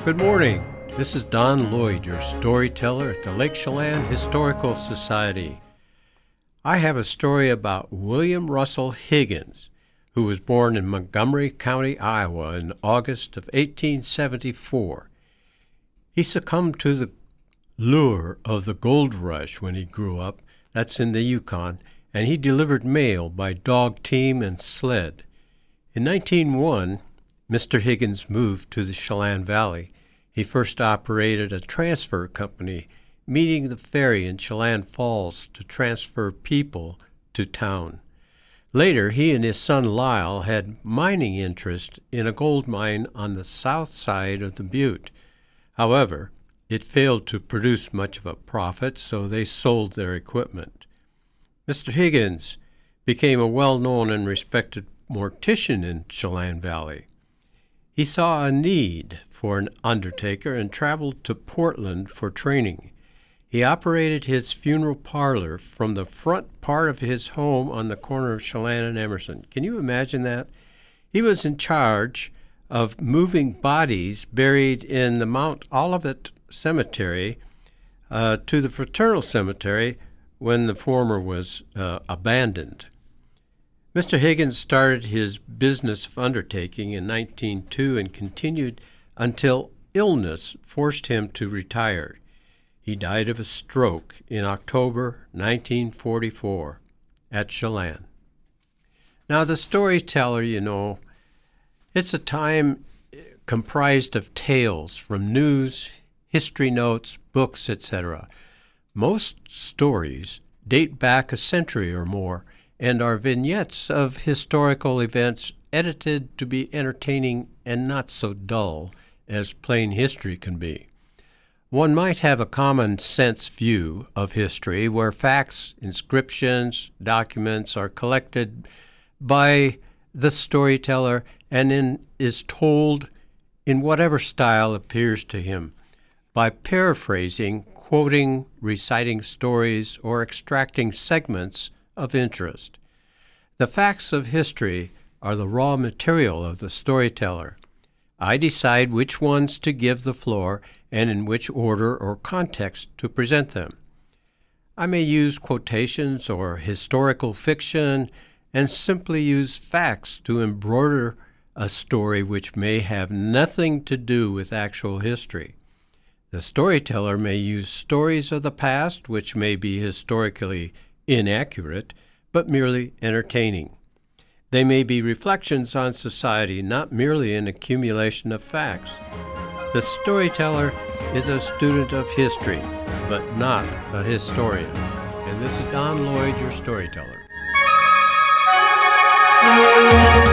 Good morning. This is Don Lloyd, your storyteller at the Lake Chelan Historical Society. I have a story about William Russell Higgins, who was born in Montgomery County, Iowa in August of 1874. He succumbed to the lure of the gold rush when he grew up. That's in the Yukon, and he delivered mail by dog team and sled. In 1901, Mr. Higgins moved to the Chelan Valley. He first operated a transfer company, meeting the ferry in Chelan Falls to transfer people to town. Later, he and his son Lyle had mining interest in a gold mine on the south side of the Butte. However, it failed to produce much of a profit, so they sold their equipment. Mr. Higgins became a well-known and respected mortician in Chelan Valley. He saw a need for an undertaker and traveled to Portland for training. He operated his funeral parlor from the front part of his home on the corner of Chelan and Emerson. Can you imagine that? He was in charge of moving bodies buried in the Mount Olivet Cemetery to the Fraternal Cemetery when the former was abandoned. Mr. Higgins started his business of undertaking in 1902 and continued until illness forced him to retire. He died of a stroke in October 1944 at Chelan. Now, the storyteller, it's a time comprised of tales from news, history notes, books, etc. Most stories date back a century or more and are vignettes of historical events edited to be entertaining and not so dull as plain history can be. One might have a common sense view of history where facts, inscriptions, documents are collected by the storyteller and then is told in whatever style appears to him, by paraphrasing, quoting, reciting stories, or extracting segments of interest. The facts of history are the raw material of the storyteller. I decide which ones to give the floor and in which order or context to present them. I may use quotations or historical fiction and simply use facts to embroider a story which may have nothing to do with actual history. The storyteller may use stories of the past which may be historically inaccurate, but merely entertaining. They may be reflections on society, not merely an accumulation of facts. The storyteller is a student of history, but not a historian. And this is Don Lloyd, your storyteller.